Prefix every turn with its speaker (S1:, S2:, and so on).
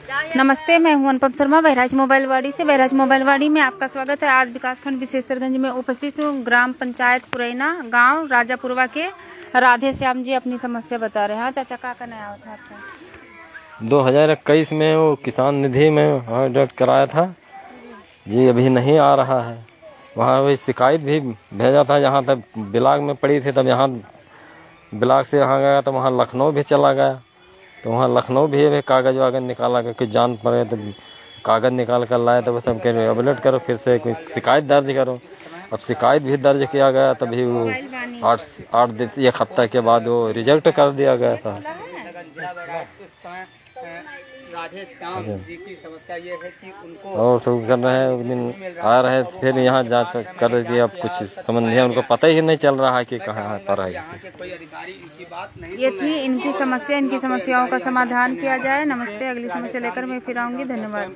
S1: नमस्ते, मैं हूं अनुपम शर्मा बहराइच मोबाइलवाड़ी से। बहराइच मोबाइलवाड़ी में आपका स्वागत है। आज विकासखंड विशेषरगंज में उपस्थित हूं। ग्राम पंचायत पुरैना गांव राजापुरवा के राधे श्याम जी अपनी समस्या बता रहे हैं। चाचा का नया था आपका
S2: 2021 में वो किसान निधि में ऑडिट कराया था जी, अभी नहीं आ रहा है। वहाँ वही शिकायत भी भेजा था, यहाँ तक ब्लॉक में पड़ी थी, तब यहाँ ब्लॉक से यहाँ गया तो वहाँ लखनऊ भी चला गया, तो वहाँ लखनऊ भी कागज वागज निकाला कि जान पड़े तो कागज निकाल कर लाए, तो वो सब कह रहे अपडेट करो, फिर से कोई शिकायत दर्ज करो। अब शिकायत भी दर्ज किया गया, तभी वो 8 दिन 1 हफ्ता के बाद वो रिजेक्ट कर दिया गया था। राधे श्याम जी की समस्या ये है कि उनको और सब कर रहे हैं, एक दिन आ रहे हैं, फिर यहाँ जांच कर रही थी। अब कुछ समझ नहीं, उनको पता ही नहीं चल रहा है कि कहाँ पर है।
S1: ये थी इनकी समस्या। इनकी समस्याओं का समाधान किया जाए। नमस्ते, अगली समस्या लेकर मैं फिर आऊंगी। धन्यवाद।